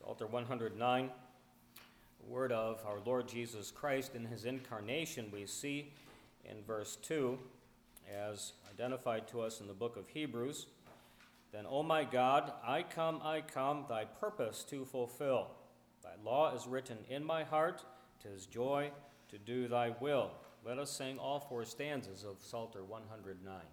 Psalter 109, the word of our Lord Jesus Christ in his incarnation we see in verse 2, as identified to us in the book of Hebrews. Then, O my God, I come, thy purpose to fulfill. Thy law is written in my heart, 'tis joy to do thy will. Let us sing all four stanzas of Psalter 109.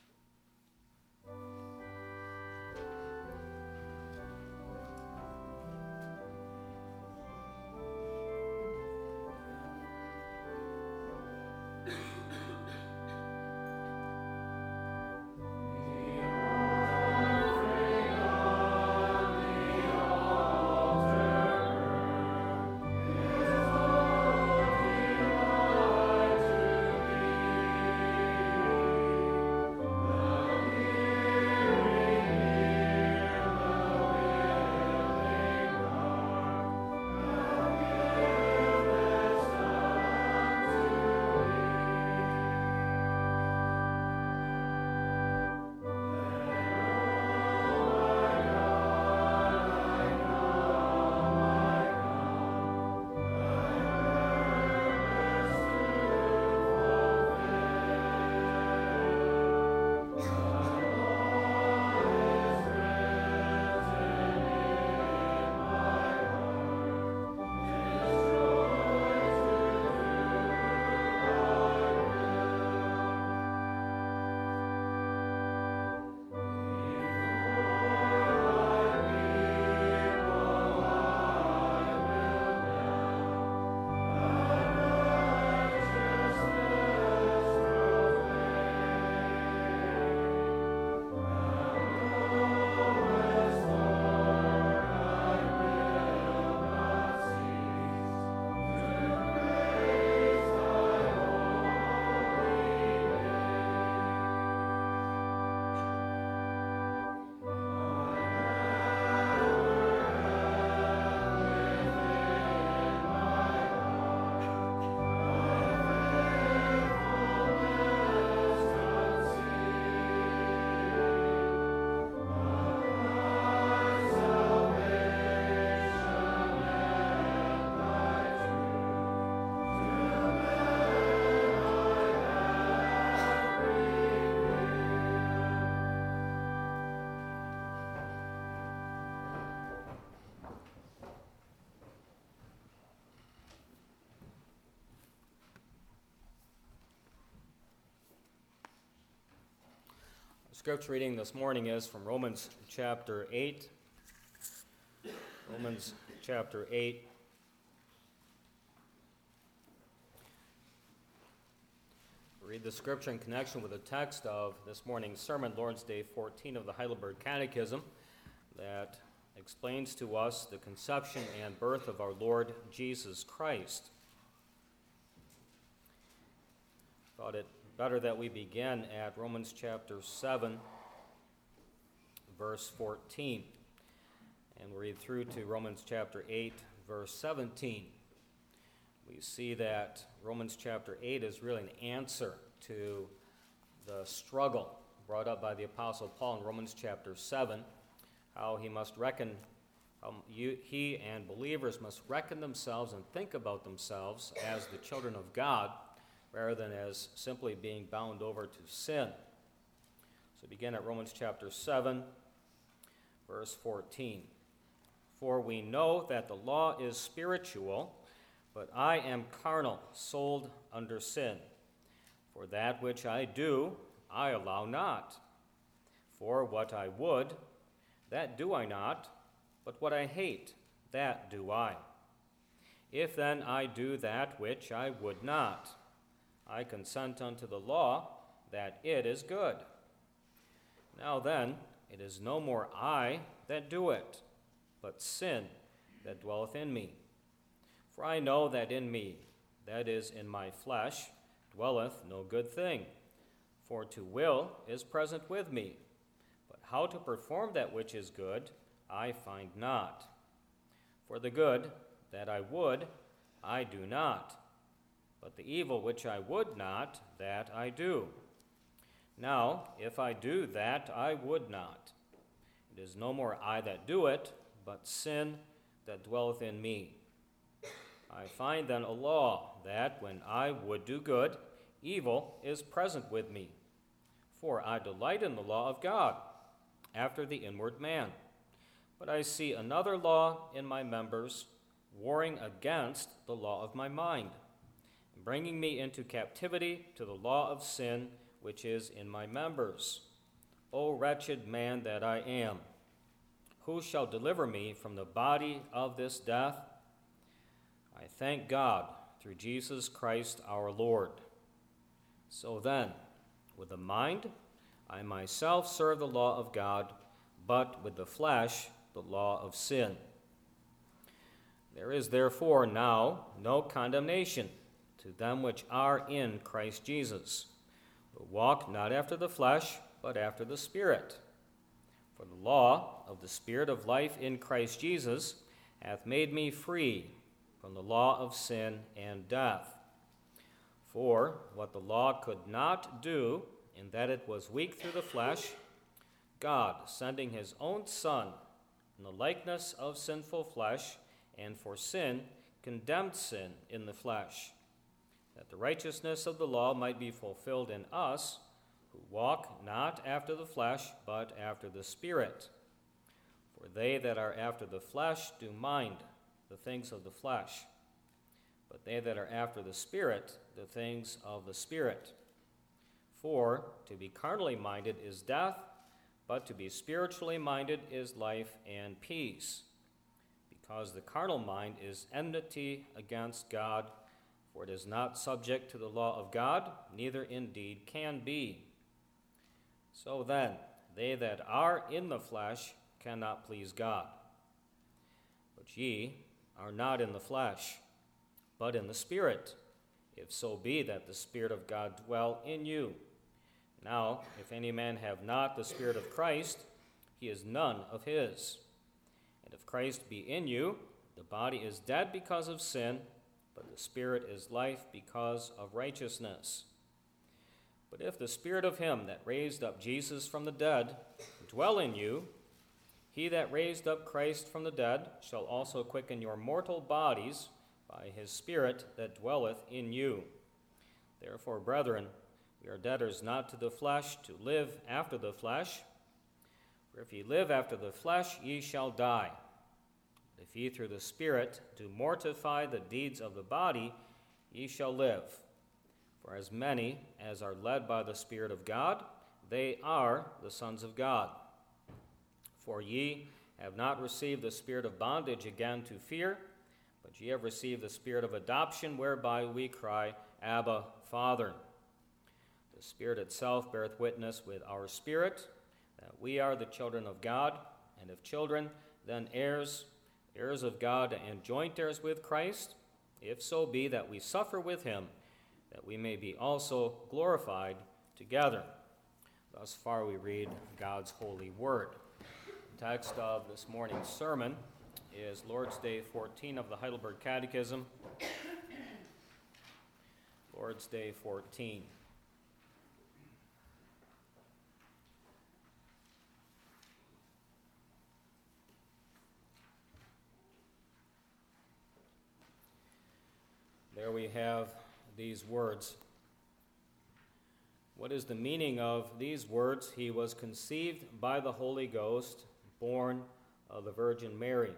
Scripture reading this morning is from Romans chapter 8. Romans chapter 8. Read the scripture in connection with the text of this morning's sermon, Lord's Day 14 of the Heidelberg Catechism, that explains to us the conception and birth of our Lord Jesus Christ. Thought it better that we begin at Romans chapter 7, verse 14, and we'll read through to Romans chapter 8, verse 17. We see that Romans chapter 8 is really an answer to the struggle brought up by the Apostle Paul in Romans chapter 7, how he and believers must reckon themselves and think about themselves as the children of God, rather than as simply being bound over to sin. So begin at Romans chapter 7, verse 14. For we know that the law is spiritual, but I am carnal, sold under sin. For that which I do, I allow not. For what I would, that do I not, but what I hate, that do I. If then I do that which I would not, I consent unto the law that it is good. Now then, it is no more I that do it, but sin that dwelleth in me. For I know that in me, that is, in my flesh, dwelleth no good thing. For to will is present with me, but how to perform that which is good, I find not. For the good that I would, I do not. But the evil which I would not, that I do. Now, if I do that I would not, it is no more I that do it, but sin that dwelleth in me. I find then a law, that when I would do good, evil is present with me. For I delight in the law of God, after the inward man. But I see another law in my members, warring against the law of my mind, bringing me into captivity to the law of sin which is in my members. O wretched man that I am, who shall deliver me from the body of this death? I thank God through Jesus Christ our Lord. So then, with the mind, I myself serve the law of God, but with the flesh, the law of sin. There is therefore now no condemnation to them which are in Christ Jesus, who walk not after the flesh, but after the Spirit. For the law of the Spirit of life in Christ Jesus hath made me free from the law of sin and death. For what the law could not do, in that it was weak through the flesh, God, sending his own Son in the likeness of sinful flesh, and for sin, condemned sin in the flesh, that the righteousness of the law might be fulfilled in us, who walk not after the flesh, but after the Spirit. For they that are after the flesh do mind the things of the flesh, but they that are after the Spirit, the things of the Spirit. For to be carnally minded is death, but to be spiritually minded is life and peace. Because the carnal mind is enmity against God, for it is not subject to the law of God, neither indeed can be. So then, they that are in the flesh cannot please God. But ye are not in the flesh, but in the Spirit, if so be that the Spirit of God dwell in you. Now, if any man have not the Spirit of Christ, he is none of his. And if Christ be in you, the body is dead because of sin, but the Spirit is life because of righteousness. But if the Spirit of him that raised up Jesus from the dead dwell in you, he that raised up Christ from the dead shall also quicken your mortal bodies by his Spirit that dwelleth in you. Therefore, brethren, we are debtors not to the flesh, to live after the flesh. For if ye live after the flesh, ye shall die. But if ye through the Spirit do mortify the deeds of the body, ye shall live. For as many as are led by the Spirit of God, they are the sons of God. For ye have not received the spirit of bondage again to fear, but ye have received the Spirit of adoption, whereby we cry, Abba, Father. The Spirit itself beareth witness with our spirit that we are the children of God, and if children, then heirs, heirs of God, and joint heirs with Christ, if so be that we suffer with him, that we may be also glorified together. Thus far we read God's holy word. The text of this morning's sermon is Lord's Day 14 of the Heidelberg Catechism. Lord's Day 14. There we have these words. What is the meaning of these words? He was conceived by the Holy Ghost, born of the Virgin Mary.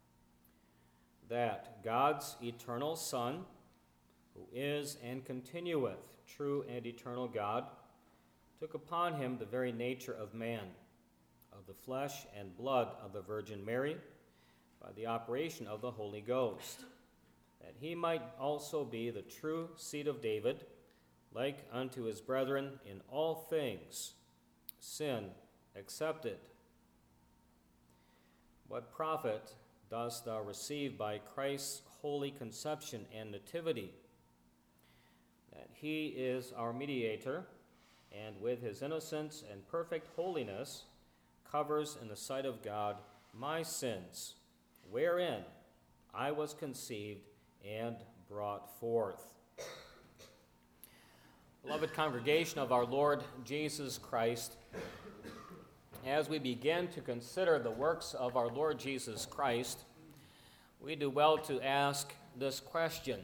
That God's eternal Son, who is and continueth true and eternal God, took upon him the very nature of man, of the flesh and blood of the Virgin Mary, by the operation of the Holy Ghost, that he might also be the true seed of David, like unto his brethren in all things, sin excepted. What profit dost thou receive by Christ's holy conception and nativity? That he is our mediator, and with his innocence and perfect holiness covers in the sight of God my sins, wherein I was conceived and brought forth. Beloved congregation of our Lord Jesus Christ, as we begin to consider the works of our Lord Jesus Christ, we do well to ask this question: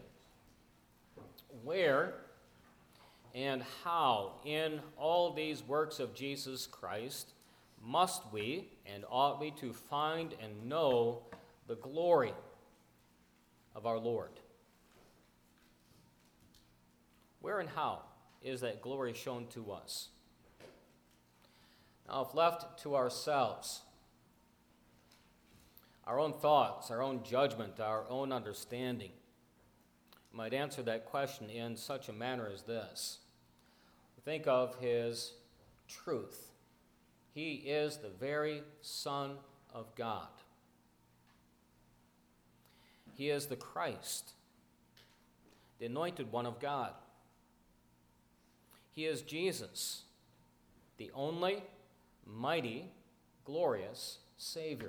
where and how in all these works of Jesus Christ must we and ought we to find and know the glory of our Lord? Where and how is that glory shown to us? Now, if left to ourselves, our own thoughts, our own judgment, our own understanding, we might answer that question in such a manner as this. Think of his truth. He is the very Son of God. He is the Christ, the anointed one of God. He is Jesus, the only mighty, glorious Savior.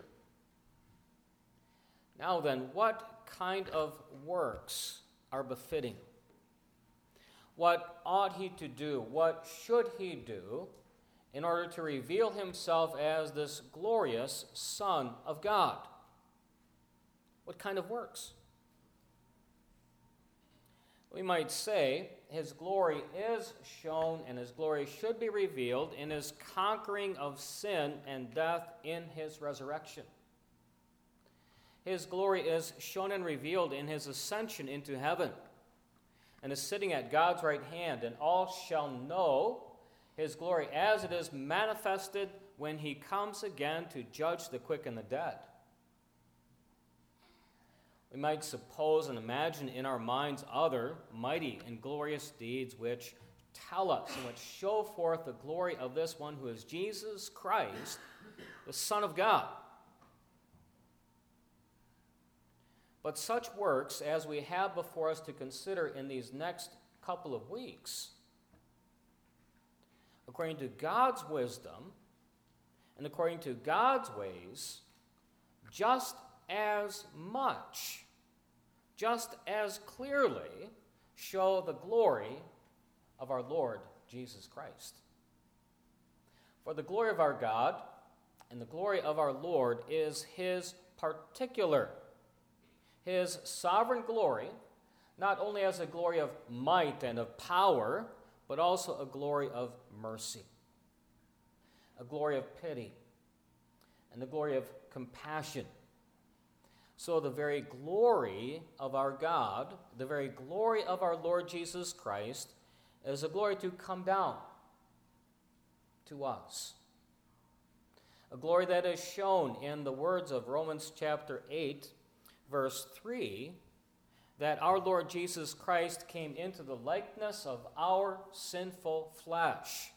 Now then, what kind of works are befitting? What ought he to do? What should he do in order to reveal himself as this glorious Son of God? What kind of works? We might say his glory is shown and his glory should be revealed in his conquering of sin and death in his resurrection. His glory is shown and revealed in his ascension into heaven and is sitting at God's right hand, and all shall know his glory as it is manifested when he comes again to judge the quick and the dead. We might suppose and imagine in our minds other mighty and glorious deeds which tell us and which show forth the glory of this one who is Jesus Christ, the Son of God. But such works as we have before us to consider in these next couple of weeks, according to God's wisdom and according to God's ways, just as much, just as clearly show the glory of our Lord Jesus Christ. For the glory of our God and the glory of our Lord is his particular, his sovereign glory, not only as a glory of might and of power, but also a glory of mercy, a glory of pity, and the glory of compassion. So the very glory of our God, the very glory of our Lord Jesus Christ, is a glory to come down to us. A glory that is shown in the words of Romans chapter 8, verse 3, that our Lord Jesus Christ came into the likeness of our sinful flesh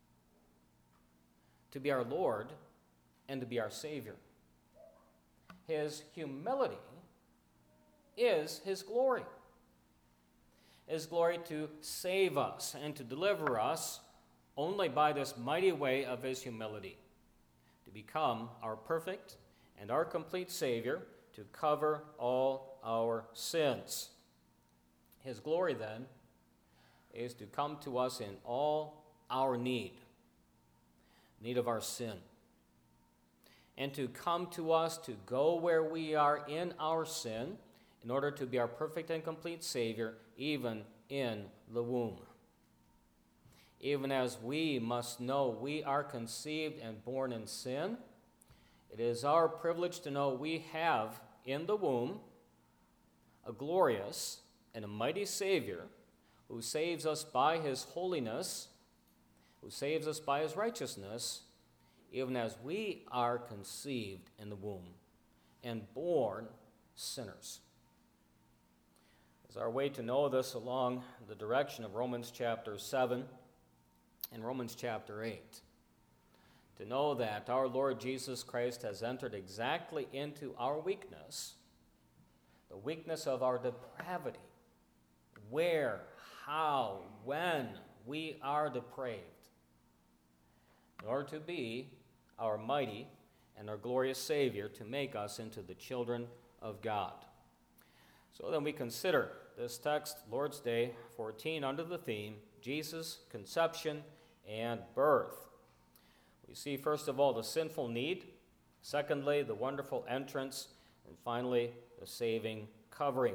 to be our Lord and to be our Savior. His humility is his glory. His glory to save us and to deliver us only by this mighty way of his humility, to become our perfect and our complete Savior, to cover all our sins. His glory, then, is to come to us in all our need of our sin, and to come to us to go where we are in our sin in order to be our perfect and complete Savior, even in the womb. Even as we must know we are conceived and born in sin, it is our privilege to know we have in the womb a glorious and a mighty Savior who saves us by his holiness, who saves us by his righteousness, even as we are conceived in the womb and born sinners. It's our way to know this along the direction of Romans chapter 7 and Romans chapter 8. To know that our Lord Jesus Christ has entered exactly into our weakness, the weakness of our depravity, where, how, when we are depraved, in order to be our mighty and our glorious Savior, to make us into the children of God. So then we consider this text, Lord's Day 14, under the theme, Jesus' conception and birth. We see, first of all, the sinful need. Secondly, the wonderful entrance. And finally, the saving covering.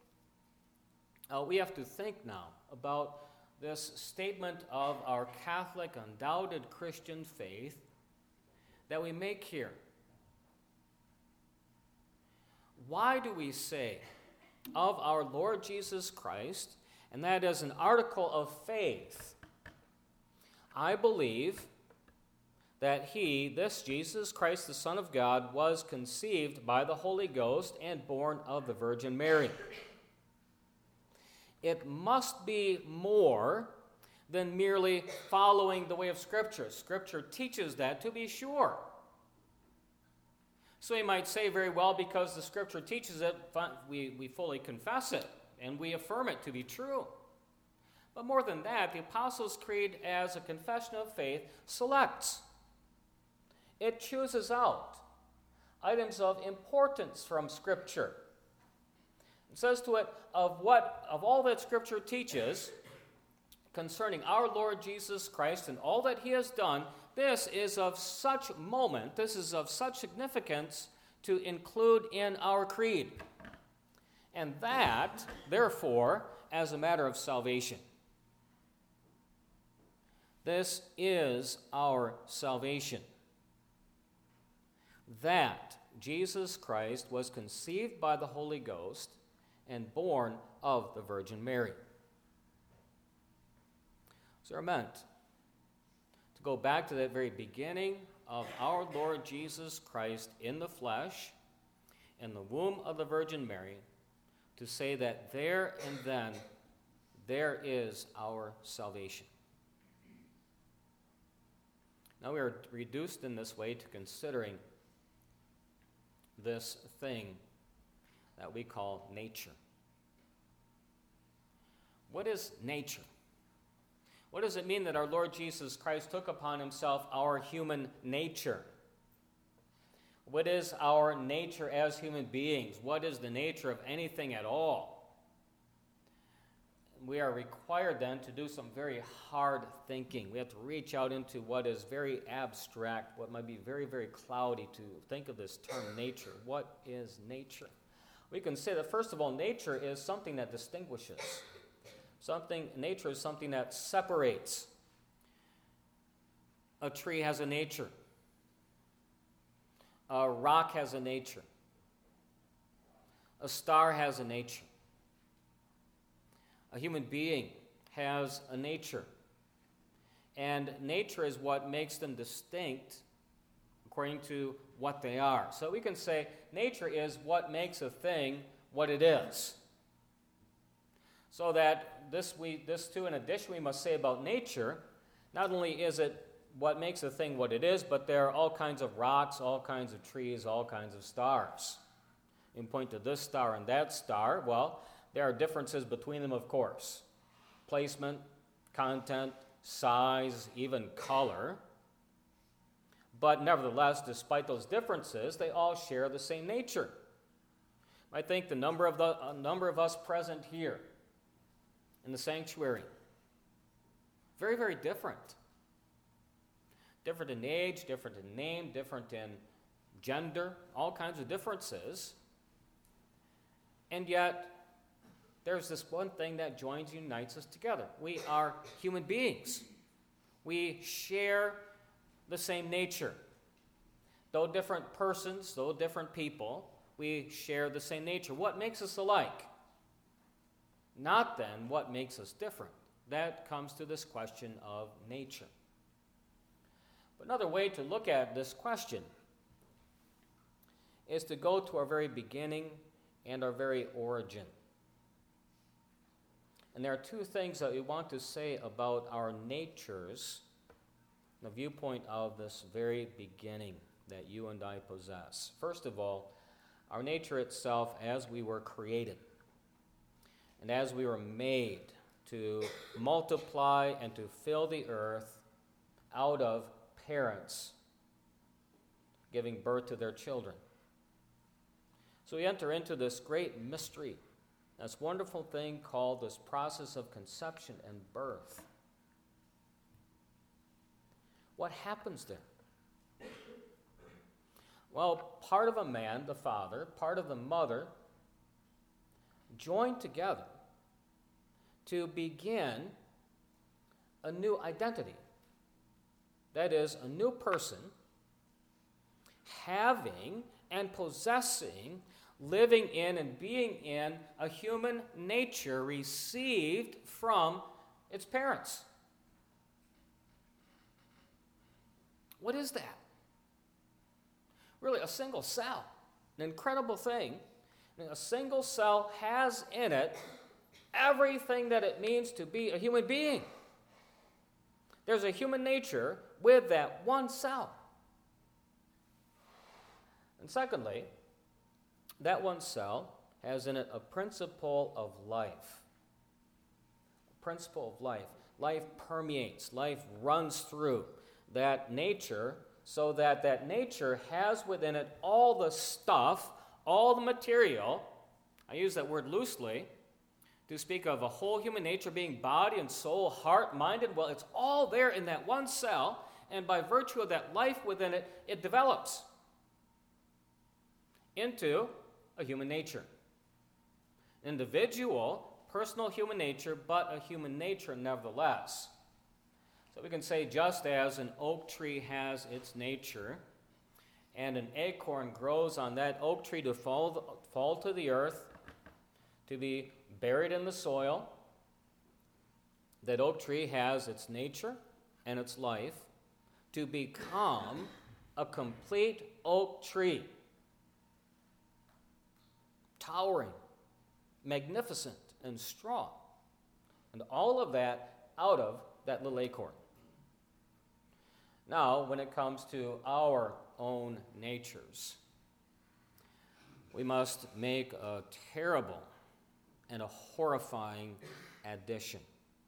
We have to think now about this statement of our Catholic, undoubted Christian faith that we make here. Why do we say of our Lord Jesus Christ, and that is an article of faith, I believe that he, this Jesus Christ, the Son of God, was conceived by the Holy Ghost and born of the Virgin Mary. It must be more than merely following the way of Scripture. Scripture teaches that, to be sure. So you might say, very well, because the Scripture teaches it, we fully confess it, and we affirm it to be true. But more than that, the Apostles' Creed, as a confession of faith, selects. It chooses out items of importance from Scripture. It says to it, of all that Scripture teaches concerning our Lord Jesus Christ and all that he has done, this is of such moment, this is of such significance to include in our creed. And that, therefore, as a matter of salvation. This is our salvation. That Jesus Christ was conceived by the Holy Ghost and born of the Virgin Mary. So we're meant to go back to that very beginning of our Lord Jesus Christ in the flesh, in the womb of the Virgin Mary, to say that there and then there is our salvation. Now we are reduced in this way to considering this thing that we call nature. What is nature? What does it mean that our Lord Jesus Christ took upon himself our human nature? What is our nature as human beings? What is the nature of anything at all? We are required then to do some very hard thinking. We have to reach out into what is very abstract, what might be very, very cloudy, to think of this term nature. What is nature? We can say that, first of all, nature is something that distinguishes. Nature is something that separates. A tree has a nature. A rock has a nature. A star has a nature. A human being has a nature. And nature is what makes them distinct according to what they are. So we can say nature is what makes a thing what it is. So that this too, in addition, we must say about nature, not only is it what makes a thing what it is, but there are all kinds of rocks, all kinds of trees, all kinds of stars. You can point to this star and that star. Well, there are differences between them, of course. Placement, content, size, even color. But nevertheless, despite those differences, they all share the same nature. I think the number of us present here in the sanctuary, very, very different. Different in age, different in name, different in gender, all kinds of differences. And yet, there's this one thing that joins and unites us together. We are human beings. We share the same nature. Though different persons, though different people, we share the same nature. What makes us alike? Not then what makes us different. That comes to this question of nature. But another way to look at this question is to go to our very beginning and our very origin. And there are two things that we want to say about our natures from the viewpoint of this very beginning that you and I possess. First of all, our nature itself as we were created and as we were made to multiply and to fill the earth out of parents giving birth to their children. So we enter into this great mystery, this wonderful thing called this process of conception and birth. What happens there? Well, part of a man, the father, part of the mother, joined together to begin a new identity. That is, a new person having and possessing, living in and being in a human nature received from its parents. What is that? Really, a single cell. An incredible thing. A single cell has in it everything that it means to be a human being. There's a human nature with that one cell. And secondly, that one cell has in it a principle of life. A principle of life. Life permeates, life runs through that nature, so that that nature has within it all the stuff, all the material. I use that word loosely to speak of a whole human nature being body and soul, heart, mind, and will. It's all there in that one cell, and by virtue of that life within it, it develops into a human nature. Individual, personal human nature, but a human nature nevertheless. So we can say, just as an oak tree has its nature, and an acorn grows on that oak tree to fall to the earth, to be buried in the soil, that oak tree has its nature and its life to become a complete oak tree. Towering, magnificent, and strong. And all of that out of that little acorn. Now, when it comes to our own natures, we must make a terrible and a horrifying addition.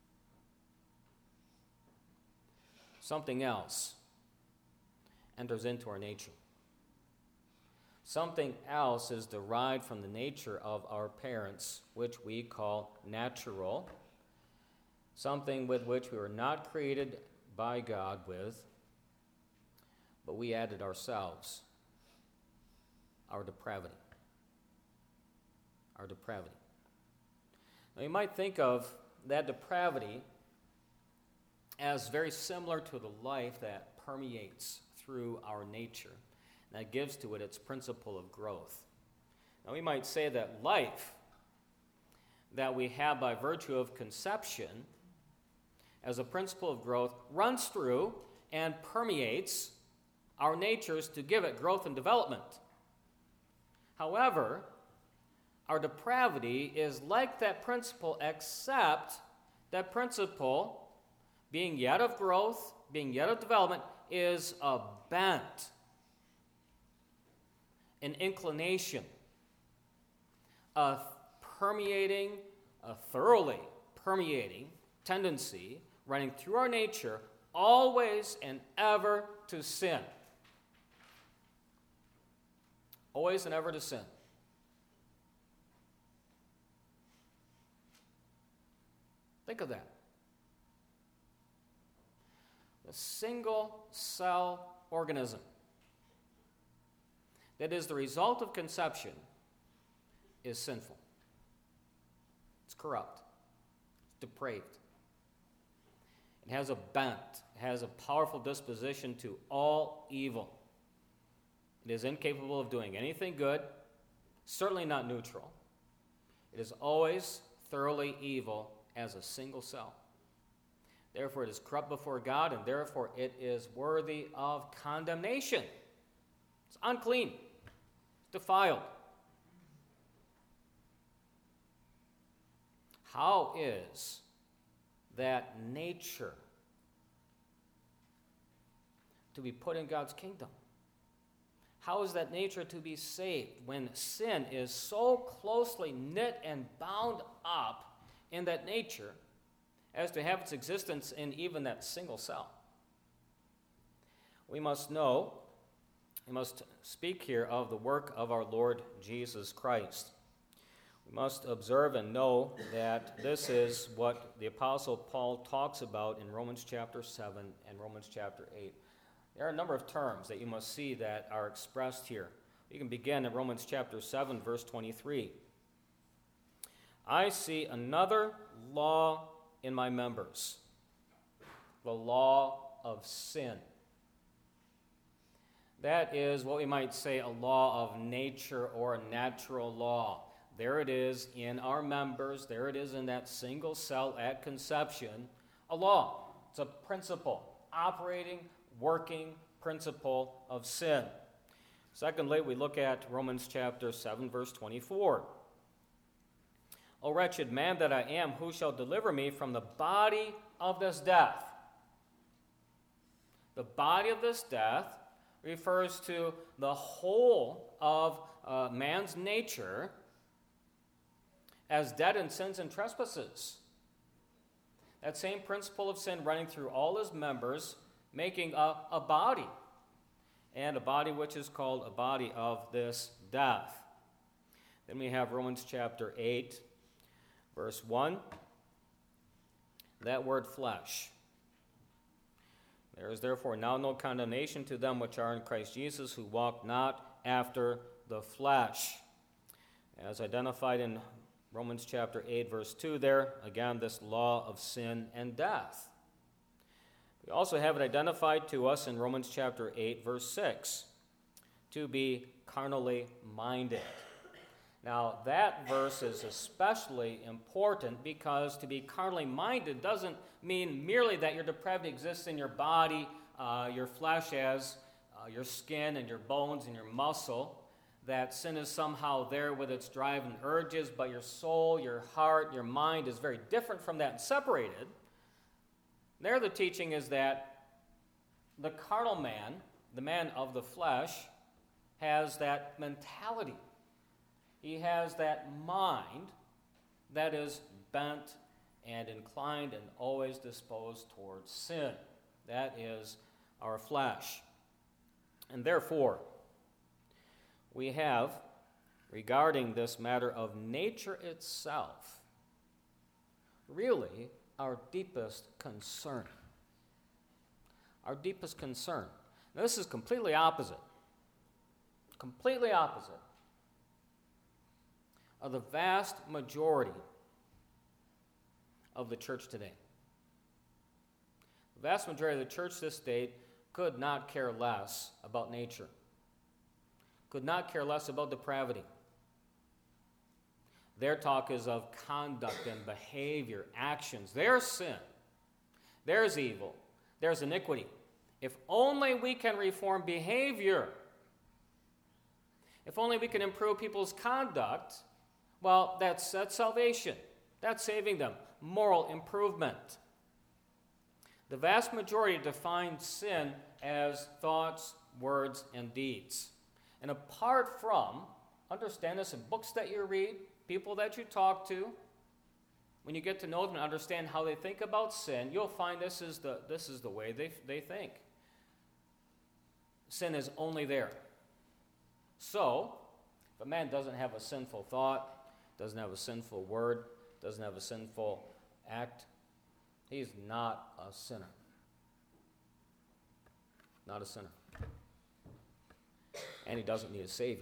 Something else enters into our nature. Something else is derived from the nature of our parents, which we call natural, something with which we were not created by God with, but we added ourselves, our depravity. Our depravity. Now, you might think of that depravity as very similar to the life that permeates through our nature. That gives to it its principle of growth. Now, we might say that life that we have by virtue of conception as a principle of growth runs through and permeates our natures to give it growth and development. However, our depravity is like that principle, except that principle, being yet of growth, being yet of development, is a bent, an inclination, a thoroughly permeating tendency running through our nature, always and ever to sin. Always and ever to sin. Think of that. A single cell organism that is the result of conception is sinful. It's corrupt. It's depraved. It has a bent. It has a powerful disposition to all evil. It is incapable of doing anything good, certainly not neutral. It is always thoroughly evil as a single cell. Therefore, it is corrupt before God, and therefore it is worthy of condemnation. It's unclean. It's defiled. How is that nature to be put in God's kingdom? How is that nature to be saved when sin is so closely knit and bound up in that nature as to have its existence in even that single cell? We must know, we must speak here of the work of our Lord Jesus Christ. We must observe and know that this is what the Apostle Paul talks about in Romans chapter 7 and Romans chapter 8. There are a number of terms that you must see that are expressed here. You can begin in Romans chapter 7, verse 23. I see another law in my members, the law of sin. That is what we might say a law of nature or a natural law. There it is in our members, there it is in that single cell at conception, a law. It's a principle, operating, working principle of sin. Secondly, we look at Romans chapter 7, verse 24. O wretched man that I am, who shall deliver me from the body of this death? The body of this death refers to the whole of man's nature as dead in sins and trespasses. That same principle of sin running through all his members, making a body, and a body which is called a body of this death. Then we have Romans chapter 8, verse 1. That word flesh. There is therefore now no condemnation to them which are in Christ Jesus, who walk not after the flesh. As identified in Romans chapter 8, verse 2 there, again, this law of sin and death. We also have it identified to us in Romans chapter 8, verse 6, to be carnally minded. Now, that verse is especially important because to be carnally minded doesn't mean merely that your depravity exists in your body, your flesh as your skin and your bones and your muscle, that sin is somehow there with its drive and urges, but your soul, your heart, your mind is very different from that and separated. There the teaching is that the carnal man, the man of the flesh, has that mentality. He has that mind that is bent and inclined and always disposed towards sin. That is our flesh. And therefore, we have, regarding this matter of nature itself, really our deepest concern. Our deepest concern. Now, this is completely opposite of the vast majority of the church today. The vast majority of the church this day could not care less about nature, could not care less about depravity. Their talk is of conduct and behavior, actions. There's sin, there's evil, there's iniquity. If only we can reform behavior, if only we can improve people's conduct, well, that's salvation. That's saving them. Moral improvement. The vast majority define sin as thoughts, words, and deeds. And apart from, understand this in books that you read, people that you talk to, when you get to know them and understand how they think about sin, you'll find this is the way they think. Sin is only there. So, if a man doesn't have a sinful thought, doesn't have a sinful word, doesn't have a sinful act, he's not a sinner. Not a sinner. And he doesn't need a Savior.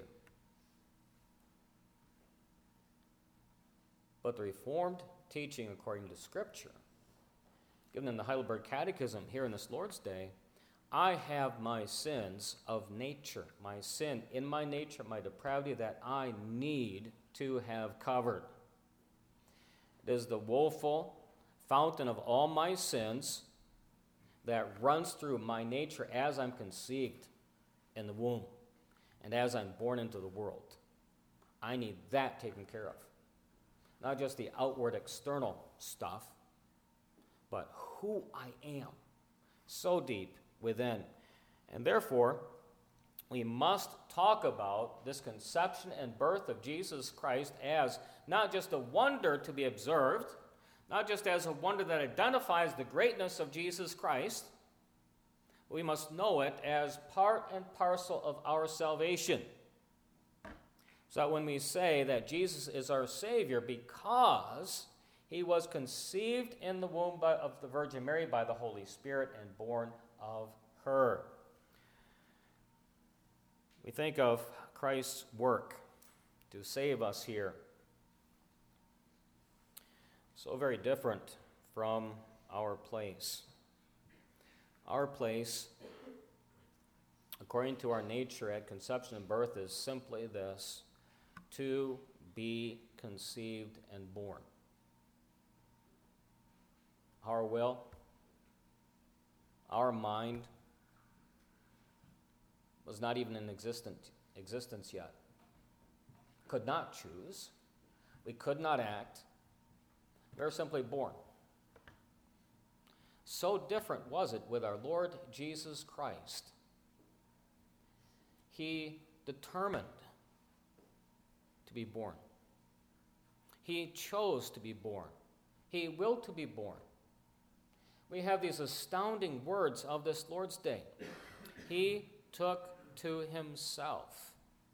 But the Reformed teaching according to Scripture, given in the Heidelberg Catechism here in this Lord's Day, I have my sins of nature, my sin in my nature, my depravity that I need to have covered. It is the woeful fountain of all my sins that runs through my nature as I'm conceived in the womb and as I'm born into the world. I need that taken care of. Not just the outward external stuff, but who I am, so deep within. And therefore, we must talk about this conception and birth of Jesus Christ as not just a wonder to be observed, not just as a wonder that identifies the greatness of Jesus Christ. We must know it as part and parcel of our salvation. So that when we say that Jesus is our Savior because he was conceived in the womb of the Virgin Mary by the Holy Spirit and born of her. We think of Christ's work to save us here. So very different from our place. Our place, according to our nature at conception and birth, is simply this: to be conceived and born. Our will, our mind, was not even in existence yet. Could not choose. We could not act. We were simply born. So different was it with our Lord Jesus Christ. He determined to be born. He chose to be born. He willed to be born. We have these astounding words of this Lord's Day. He took to himself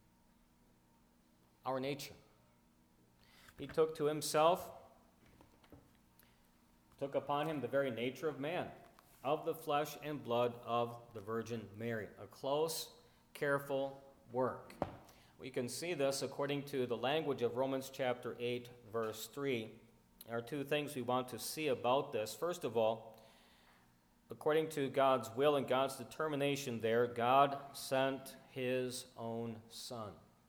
our nature. He took to himself, took upon him the very nature of man, of the flesh and blood of the Virgin Mary. A close, careful work. We can see this according to the language of Romans chapter 8, verse 3. There are two things we want to see about this. First of all, according to God's will and God's determination there, God sent his own Son.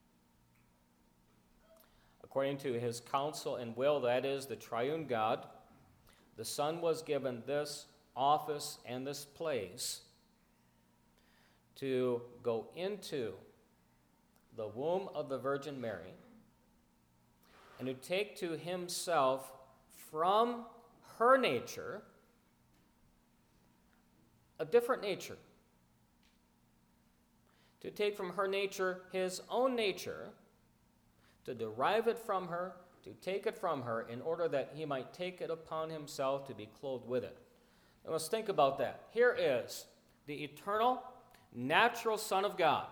According to his counsel and will, that is, the triune God, the Son was given this office and this place to go into the womb of the Virgin Mary and to take to himself from her nature a different nature. To take from her nature his own nature, to derive it from her, to take it from her, in order that he might take it upon himself to be clothed with it. Now let's think about that. Here is the eternal, natural Son of God,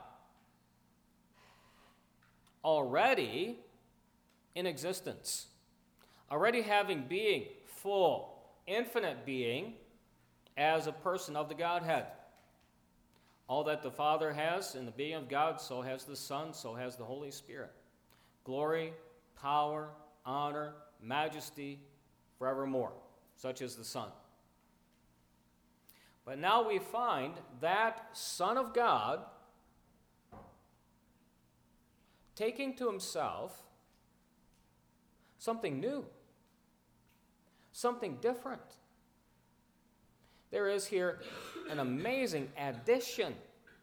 already in existence, already having being, full, infinite being, as a person of the Godhead. All that the Father has in the being of God, so has the Son, so has the Holy Spirit. Glory, power, honor, majesty, forevermore. Such is the Son. But now we find that Son of God taking to himself something new, something different. There is here an amazing addition,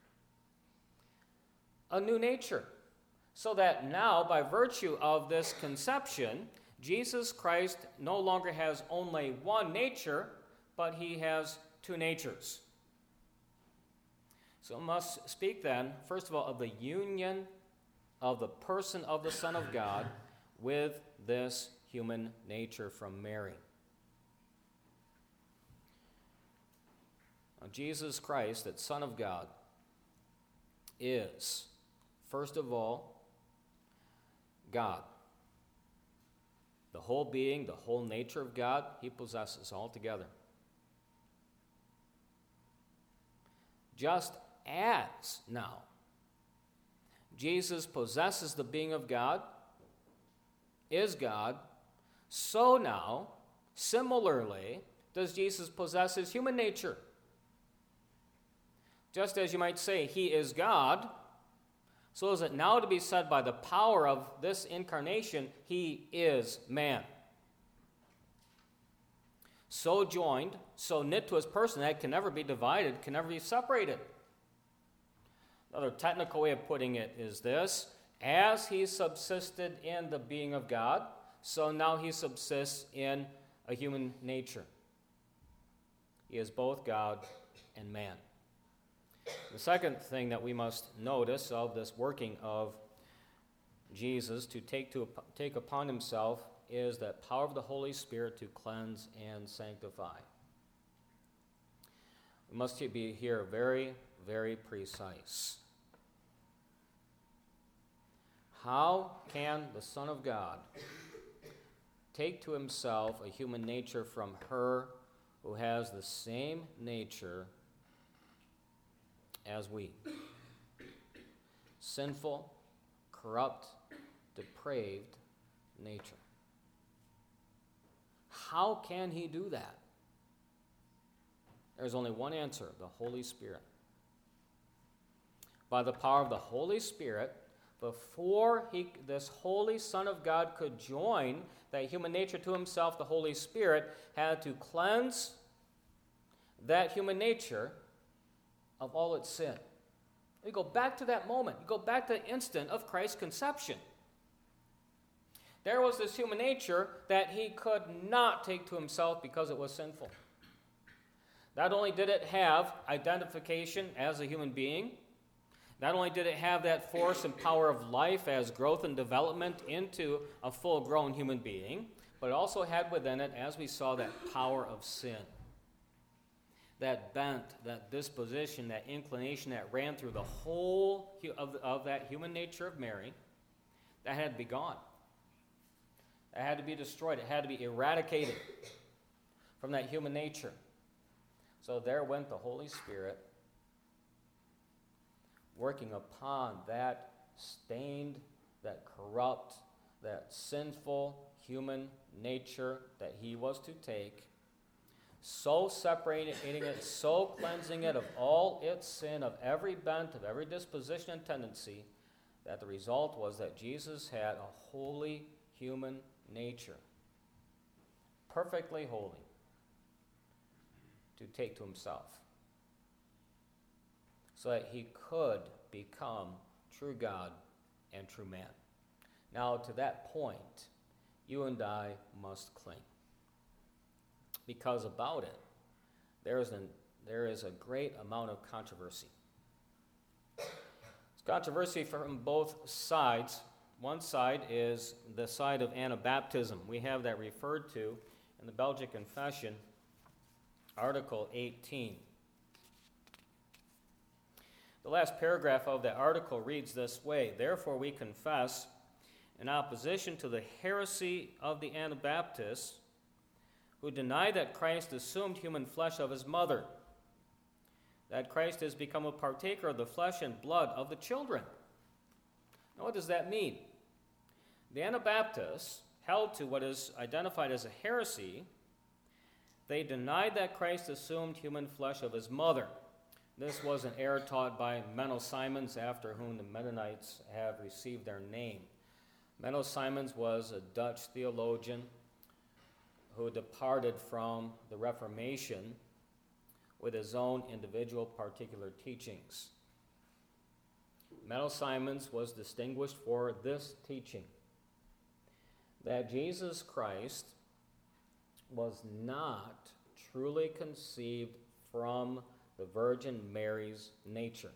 a new nature, so that now, by virtue of this conception, Jesus Christ no longer has only one nature, but he has two natures. So I must speak then, first of all, of the union of the person of the Son of God with this human nature from Mary. Now, Jesus Christ, that Son of God, is, first of all, God. The whole being, the whole nature of God, he possesses altogether. Just as now Jesus possesses the being of God, is God, so now, similarly, does Jesus possess his human nature. Just as you might say, he is God, so is it now to be said by the power of this incarnation, he is man. So joined, so knit to his person that it can never be divided, can never be separated. Another technical way of putting it is this: as he subsisted in the being of God, so now he subsists in a human nature. He is both God and man. The second thing that we must notice of this working of Jesus to take upon himself is that power of the Holy Spirit to cleanse and sanctify. We must be here very, very precise. How can the Son of God take to himself a human nature from her who has the same nature as we? sinful, corrupt, depraved nature. How can he do that? There's only one answer: the Holy Spirit. By the power of the Holy Spirit, before this Holy Son of God could join that human nature to himself, the Holy Spirit had to cleanse that human nature of all its sin. You go back to that moment. You go back to the instant of Christ's conception. There was this human nature that he could not take to himself because it was sinful. Not only did it have identification as a human being, not only did it have that force and power of life as growth and development into a full-grown human being, but it also had within it, as we saw, that power of sin. That bent, that disposition, that inclination that ran through the whole of that human nature of Mary, that had to be gone. That had to be destroyed. It had to be eradicated from that human nature. So there went the Holy Spirit, working upon that stained, that corrupt, that sinful human nature that he was to take, so separating it, so cleansing it of all its sin, of every bent, of every disposition and tendency, that the result was that Jesus had a holy human nature, perfectly holy, to take to himself, so that he could become true God and true man. Now, to that point, you and I must cling. Because about it, there is a great amount of controversy. It's controversy from both sides. One side is the side of Anabaptism. We have that referred to in the Belgic Confession, Article 18. The last paragraph of that article reads this way: "Therefore we confess, in opposition to the heresy of the Anabaptists, who deny that Christ assumed human flesh of his mother, that Christ has become a partaker of the flesh and blood of the children." Now, what does that mean? The Anabaptists held to what is identified as a heresy. They denied that Christ assumed human flesh of his mother. This was an error taught by Menno Simons, after whom the Mennonites have received their name. Menno Simons was a Dutch theologian who departed from the Reformation with his own individual particular teachings. Menno Simons was distinguished for this teaching, that Jesus Christ was not truly conceived from the Virgin Mary's nature.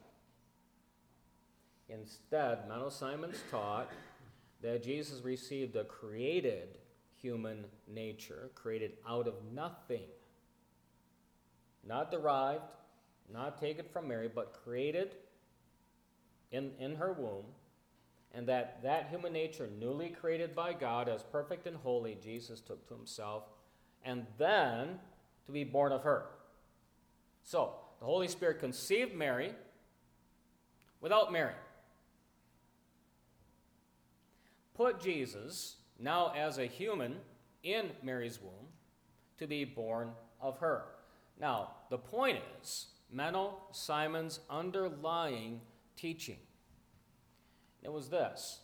Instead, Menno Simons taught that Jesus received a created human nature, created out of nothing, not derived, not taken from Mary, but created in her womb, and that human nature, newly created by God as perfect and holy, Jesus took to himself, and then to be born of her. So, the Holy Spirit conceived Mary without Mary, put Jesus, now as a human, in Mary's womb to be born of her. Now, the point is Menno Simons' underlying teaching. It was this: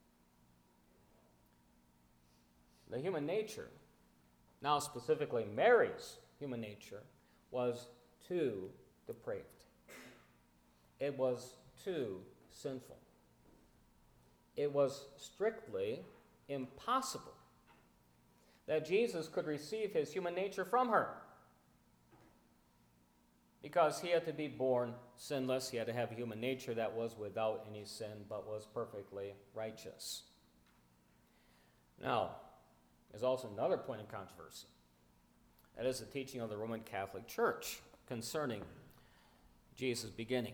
the human nature, now specifically Mary's human nature, was too depraved. It was too sinful. It was strictly impossible that Jesus could receive his human nature from her, because he had to be born sinless. He had to have a human nature that was without any sin but was perfectly righteous. Now, there's also another point of controversy. That is the teaching of the Roman Catholic Church concerning Jesus' beginning.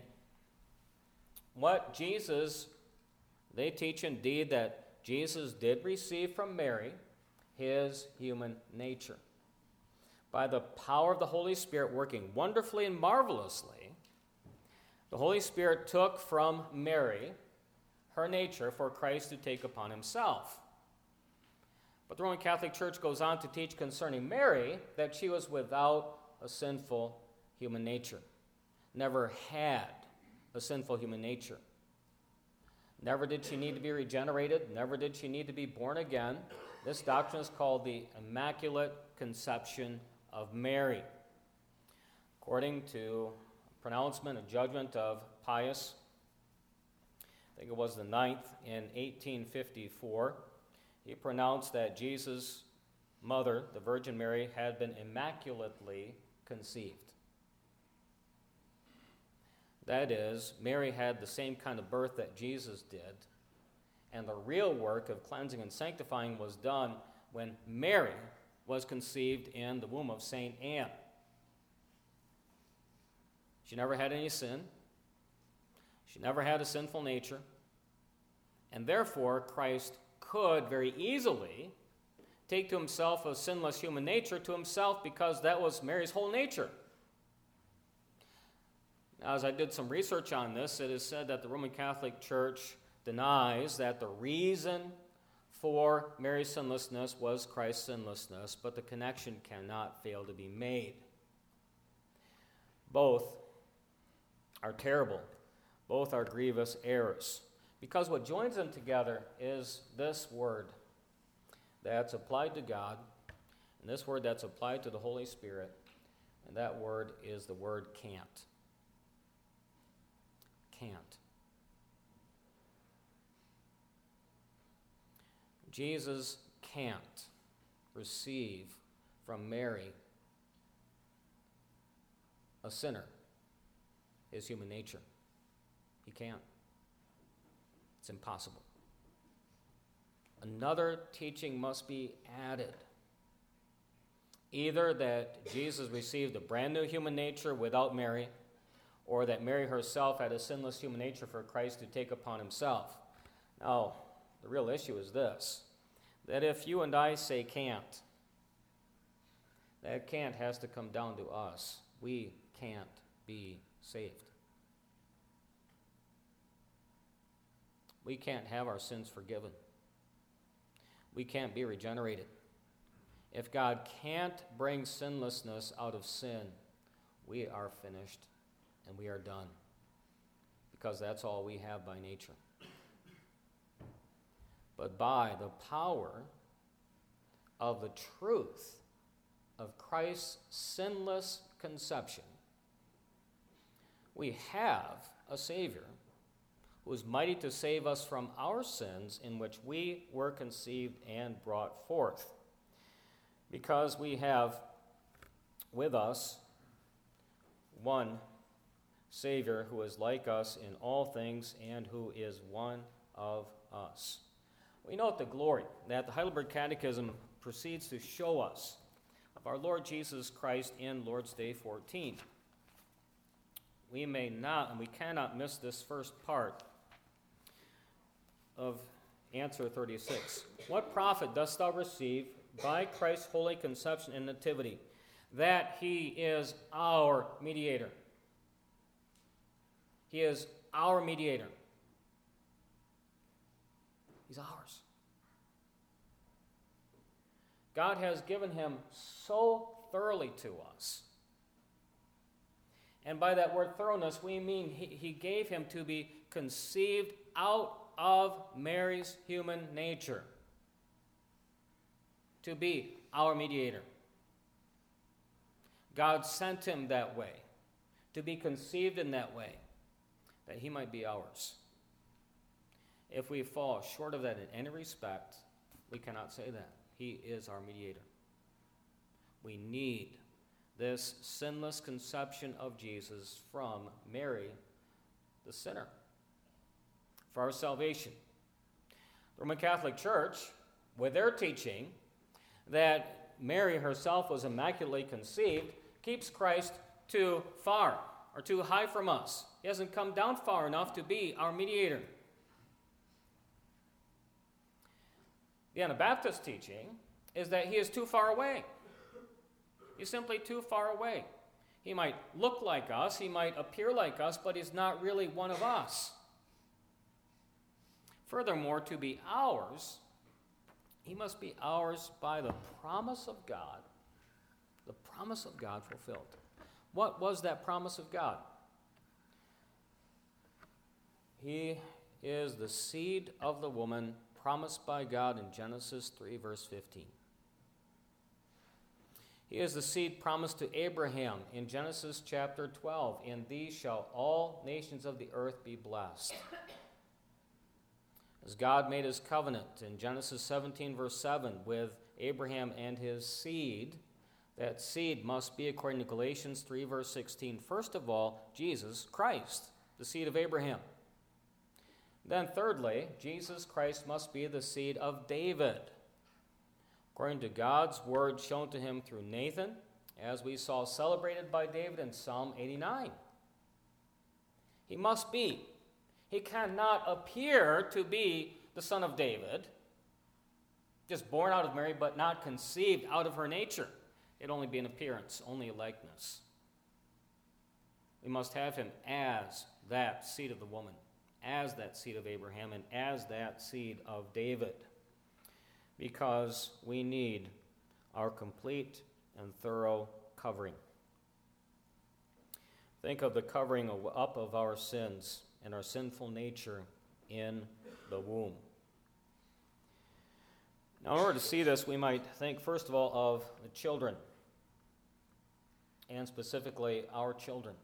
They teach indeed that Jesus did receive from Mary his human nature. By the power of the Holy Spirit working wonderfully and marvelously, the Holy Spirit took from Mary her nature for Christ to take upon himself. But the Roman Catholic Church goes on to teach concerning Mary that she was without a sinful human nature, never had a sinful human nature. Never did she need to be regenerated, never did she need to be born again. This doctrine is called the Immaculate Conception of Mary. According to a pronouncement and judgment of Pius, I think it was the 9th in 1854, he pronounced that Jesus' mother, the Virgin Mary, had been immaculately conceived. That is, Mary had the same kind of birth that Jesus did, and the real work of cleansing and sanctifying was done when Mary was conceived in the womb of St. Anne. She never had any sin. She never had a sinful nature. And therefore, Christ could very easily take to himself a sinless human nature to himself because that was Mary's whole nature. Now, as I did some research on this, it is said that the Roman Catholic Church denies that the reason for Mary's sinlessness was Christ's sinlessness, but the connection cannot fail to be made. Both are terrible. Both are grievous errors. Because what joins them together is this word that's applied to God, and this word that's applied to the Holy Spirit, and that word is the word can't. Can't. Jesus can't receive from Mary, a sinner, his human nature. He can't. It's impossible. Another teaching must be added. Either that Jesus received a brand new human nature without Mary, or that Mary herself had a sinless human nature for Christ to take upon himself. Now, the real issue is this, that if you and I say can't, that can't has to come down to us. We can't be saved. We can't have our sins forgiven. We can't be regenerated. If God can't bring sinlessness out of sin, we are finished and we are done, because that's all we have by nature. But by the power of the truth of Christ's sinless conception, we have a Savior who is mighty to save us from our sins in which we were conceived and brought forth. Because we have with us one Savior who is like us in all things and who is one of us. We note the glory that the Heidelberg Catechism proceeds to show us of our Lord Jesus Christ in Lord's Day 14. We may not and we cannot miss this first part of answer 36. What profit dost thou receive by Christ's holy conception and nativity? That he is our mediator. He is our mediator. He's ours. God has given him so thoroughly to us. And by that word thoroughness, we mean he gave him to be conceived out of Mary's human nature, to be our mediator. God sent him that way, to be conceived in that way, that he might be ours. If we fall short of that in any respect, we cannot say that. He is our mediator. We need this sinless conception of Jesus from Mary, the sinner, for our salvation. The Roman Catholic Church, with their teaching that Mary herself was immaculately conceived, keeps Christ too far or too high from us. He hasn't come down far enough to be our mediator. The Anabaptist teaching is that he is too far away. He's simply too far away. He might look like us, he might appear like us, but he's not really one of us. Furthermore, to be ours, he must be ours by the promise of God fulfilled. What was that promise of God? He is the seed of the woman promised by God in Genesis 3, verse 15. He is the seed promised to Abraham in Genesis chapter 12. In these shall all nations of the earth be blessed. As God made his covenant in Genesis 17, verse 7, with Abraham and his seed, that seed must be, according to Galatians 3, verse 16, first of all, Jesus Christ, the seed of Abraham. Then thirdly, Jesus Christ must be the seed of David, according to God's word shown to him through Nathan, as we saw celebrated by David in Psalm 89. He must be. He cannot appear to be the son of David, just born out of Mary, but not conceived out of her nature. It'd only be an appearance, only a likeness. We must have him as that seed of the woman, as that seed of Abraham, and as that seed of David, because we need our complete and thorough covering. Think of the covering up of our sins and our sinful nature in the womb. Now, in order to see this, we might think, first of all, of the children, and specifically our children.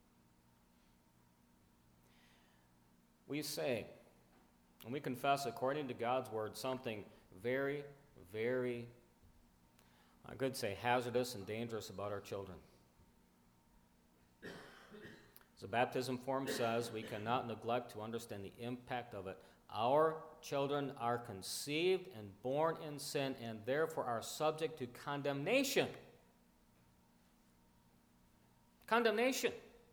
We say, and we confess according to God's word, something very, very, I could say, hazardous and dangerous about our children. As the baptism form says, we cannot neglect to understand the impact of it. Our children are conceived and born in sin and therefore are subject to condemnation. Condemnation.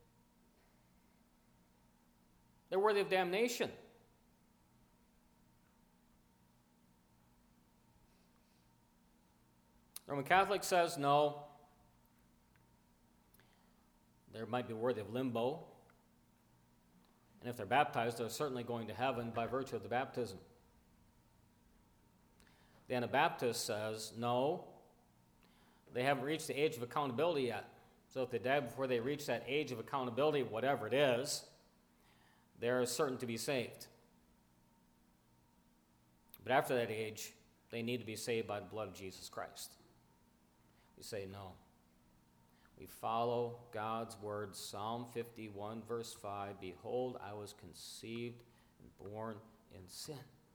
They're worthy of damnation. The Roman Catholic says no. They might be worthy of limbo. And if they're baptized, they're certainly going to heaven by virtue of the baptism. The Anabaptist says no. They haven't reached the age of accountability yet. So if they die before they reach that age of accountability, whatever it is, they're certain to be saved. But after that age, they need to be saved by the blood of Jesus Christ. We say no. We follow God's word, Psalm 51, verse 5, "Behold, I was conceived and born in sin."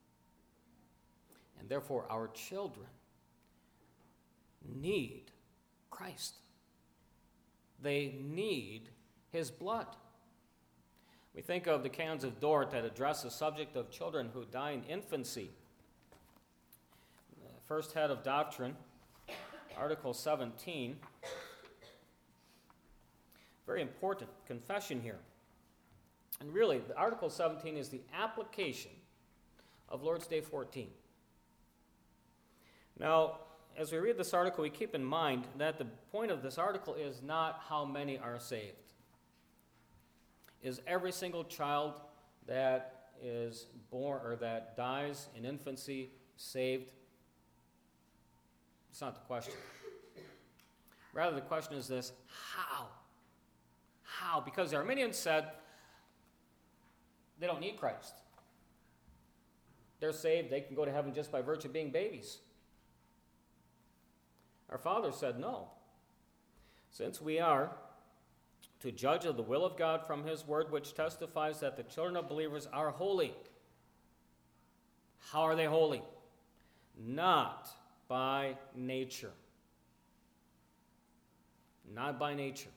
And therefore, our children need Christ. They need his blood. We think of the Canons of Dort that address the subject of children who die in infancy. The first head of doctrine, Article 17. Very important confession here. And really, the Article 17 is the application of Lord's Day 14. Now, as we read this article, we keep in mind that the point of this article is not how many are saved. Is every single child that is born or that dies in infancy saved? It's not the question. Rather, the question is this: how? How? Because the Arminians said they don't need Christ. They're saved, they can go to heaven just by virtue of being babies. Our Father said no. Since we are to judge of the will of God from his word, which testifies that the children of believers are holy. How are they holy? Not by nature. Not by nature.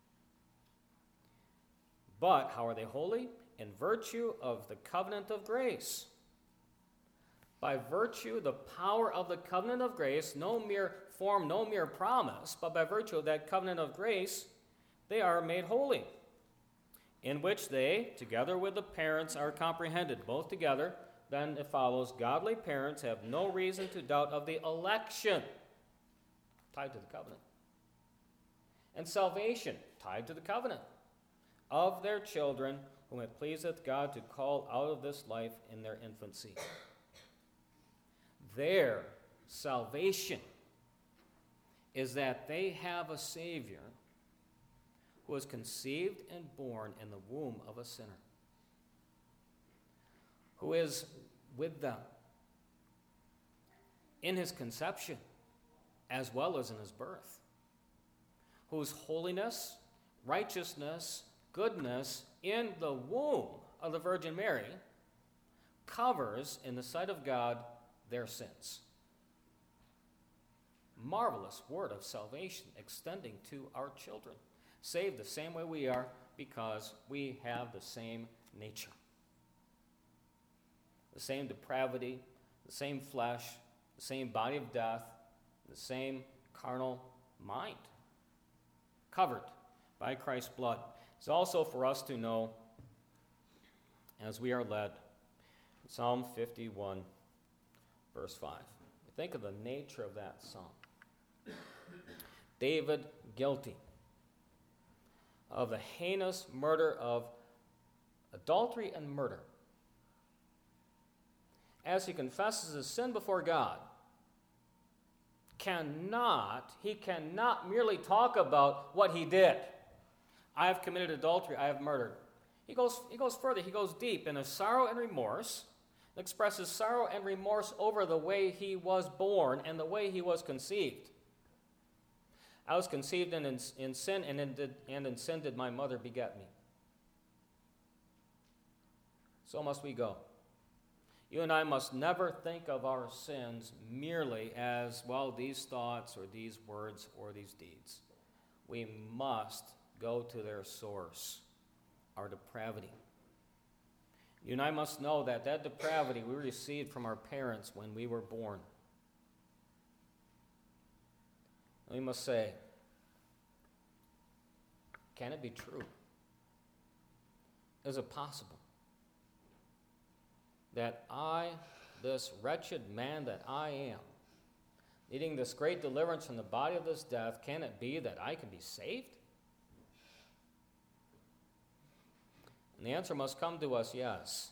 But how are they holy? In virtue of the covenant of grace. By virtue, the power of the covenant of grace, no mere form, no mere promise, but by virtue of that covenant of grace, they are made holy, in which they, together with the parents, are comprehended. Both together, then it follows, godly parents have no reason to doubt of the election, tied to the covenant, and salvation, tied to the covenant, of their children whom it pleaseth God to call out of this life in their infancy. Their salvation is that they have a Savior who was conceived and born in the womb of a sinner, who is with them in his conception as well as in his birth, whose holiness, righteousness, goodness in the womb of the Virgin Mary covers, in the sight of God, their sins. Marvelous word of salvation extending to our children, saved the same way we are because we have the same nature. The same depravity, the same flesh, the same body of death, the same carnal mind, covered by Christ's blood. It's also for us to know, as we are led, Psalm 51, verse 5. Think of the nature of that psalm. David guilty of the heinous murder of adultery and murder. As he confesses his sin before God, he cannot merely talk about what he did. I have committed adultery, I have murdered. He goes further, he goes deep in his sorrow and remorse, expresses sorrow and remorse over the way he was born and the way he was conceived. I was conceived in sin, and in sin did my mother beget me. So must we go. You and I must never think of our sins merely as, well, these thoughts or these words or these deeds. We must go to their source, our depravity. You and I must know that depravity we received from our parents when we were born. We must say, can it be true? Is it possible that I, this wretched man that I am, needing this great deliverance from the body of this death, can it be that I can be saved? And the answer must come to us, yes,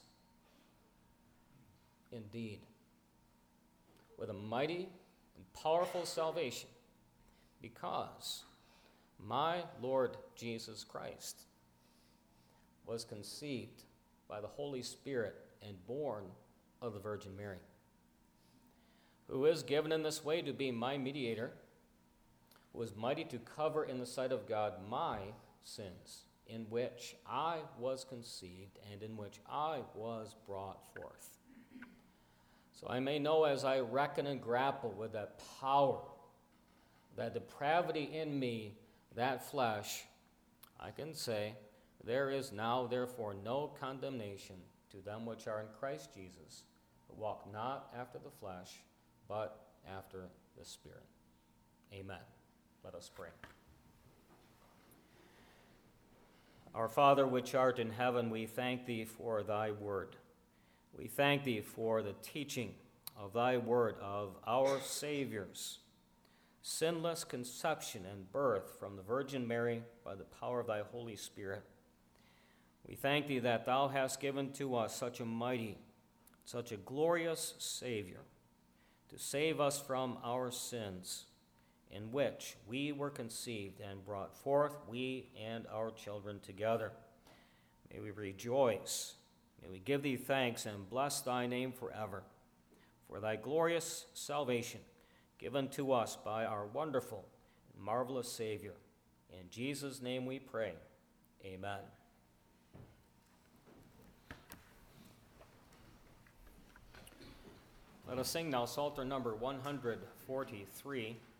indeed, with a mighty and powerful salvation, because my Lord Jesus Christ was conceived by the Holy Spirit and born of the Virgin Mary, who is given in this way to be my mediator, who is mighty to cover in the sight of God my sins, in which I was conceived and in which I was brought forth. So I may know, as I reckon and grapple with that power, that depravity in me, that flesh, I can say, there is now therefore no condemnation to them which are in Christ Jesus, who walk not after the flesh, but after the Spirit. Amen. Let us pray. Our Father, which art in heaven, we thank thee for thy word. We thank thee for the teaching of thy word, of our Savior's sinless conception and birth from the Virgin Mary by the power of thy Holy Spirit. We thank thee that thou hast given to us such a mighty, such a glorious Savior to save us from our sins, in which we were conceived and brought forth, we and our children together. May we rejoice, may we give thee thanks and bless thy name forever, for thy glorious salvation given to us by our wonderful and marvelous Savior. In Jesus' name we pray. Amen. Let us sing now Psalter number 143.